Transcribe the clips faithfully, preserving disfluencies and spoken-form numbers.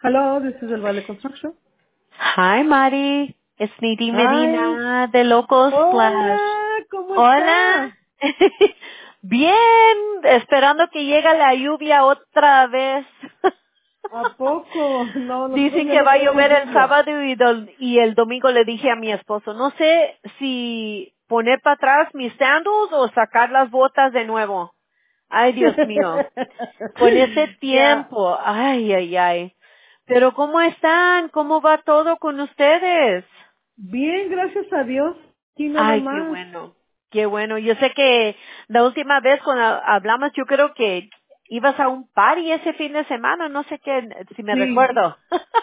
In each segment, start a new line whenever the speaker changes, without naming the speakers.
Hello, this is El Vale Construction.
Hi, Mari. Es Nidhi
Hi.
Medina de Local Splash.
Hola, ¿cómo
Hola.
está?
Bien, esperando que llegue la lluvia otra vez.
¿A poco? No, nosotros
Dicen
ya
que
no
va a
tenemos
llover el
lluvia.
sábado y, dol- y el domingo le dije a mi esposo, no sé si poner para atrás mis sandals o sacar las botas de nuevo. Ay, Dios mío. Con ese
Ya,
tiempo, ay, ay, ay. Pero ¿cómo están? ¿Cómo va todo con ustedes?
bien, gracias a Dios. Aquí nada
Ay, qué
más.
bueno, qué bueno. Yo sé que la última vez cuando hablamos, yo creo que ibas a un party ese fin de semana, no sé qué, si me
Sí,
recuerdo.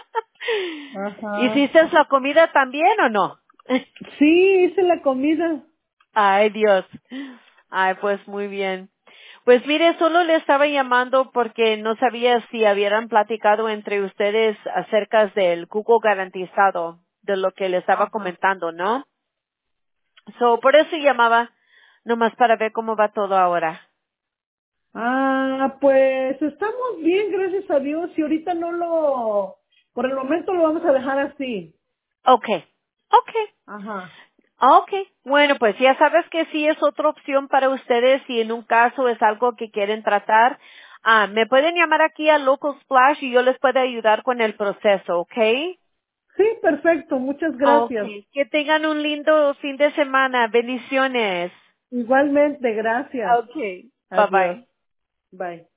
ajá.
¿Hiciste la comida también o no?
Sí, hice la comida.
Ay, Dios. Ay, pues muy bien. Pues mire, solo le estaba llamando porque no sabía si habían platicado entre ustedes acerca del cupo garantizado, de lo que le estaba
Ajá.
comentando, ¿no? So, por eso llamaba, nomás para ver cómo va todo ahora.
Ah, pues estamos bien, gracias a Dios. Y ahorita no lo, por el momento lo vamos a dejar así.
Okay, okay,
Ajá.
okay. Bueno, pues ya sabes que sí es otra opción para ustedes si en un caso es algo que quieren tratar. Ah, me pueden llamar aquí a Local Splash y yo les puedo ayudar con el proceso, ¿ok?
Sí, perfecto, muchas gracias.
Okay. Que tengan un lindo fin de semana. Bendiciones.
Igualmente, gracias.
Okay. Bye
Adiós.
bye.
Bye.